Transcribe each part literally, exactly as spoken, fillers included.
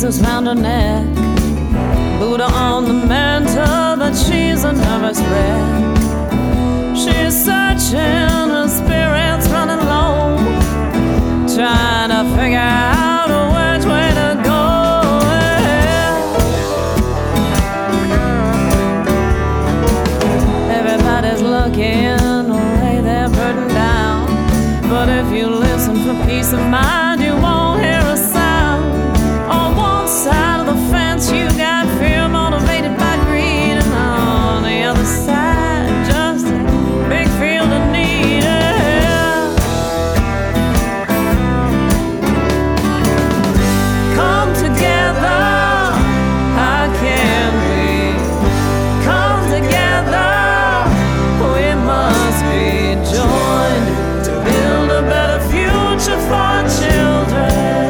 nooses round her neck, Buddha on the mantle, but she's a nervous wreck. She's searching, her spirit's running low, trying to figure out which way to go. Everybody's looking to lay their burden down, but if you listen for peace of mind, you won't hear a sound. On one side of the fence, you got fear motivated by greed, and on the other side, just a big field of need. Yeah. Come together, how can we? Come together, we must be joined to build a better future for our children.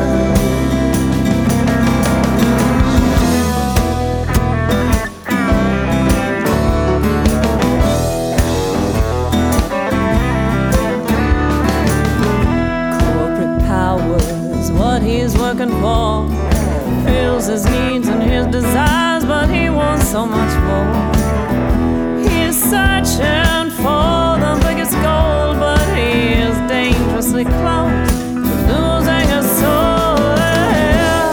Corporate power is what he's working for. Fills his needs and his desires, but he wants so much more. He's searching for the biggest gold, but he is dangerously close to losing his soul. Yeah.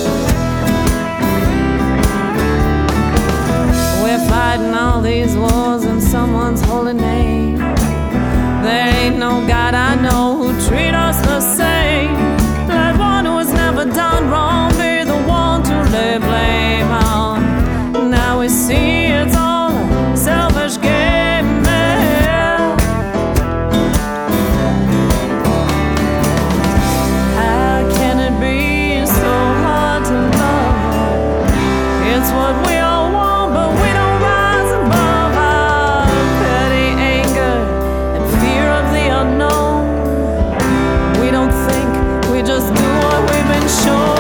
We're fighting all these wars in someone's holy name. There ain't no God I know who treat us the same. Let one who has never done wrong be the one to lay blame on. Now we see it's all a selfish game. Yeah. How can it be so hard to love? It's what we all want, but we don't rise above our petty anger and fear of the unknown. We don't think, we just do what we've been shown.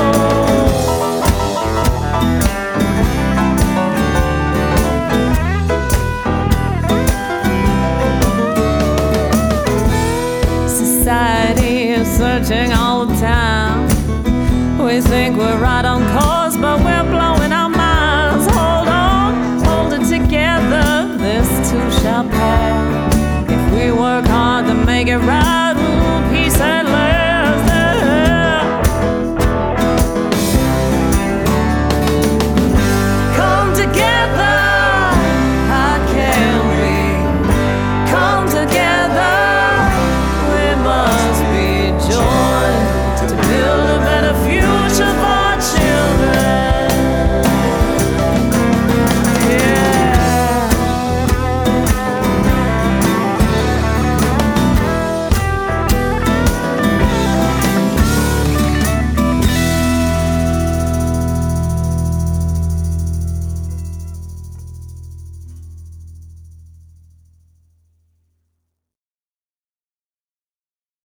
Society is searching all the time. We think we're right on course, but we're blowing our minds. Hold on, hold it together, this too shall pass. If we work hard to make it right,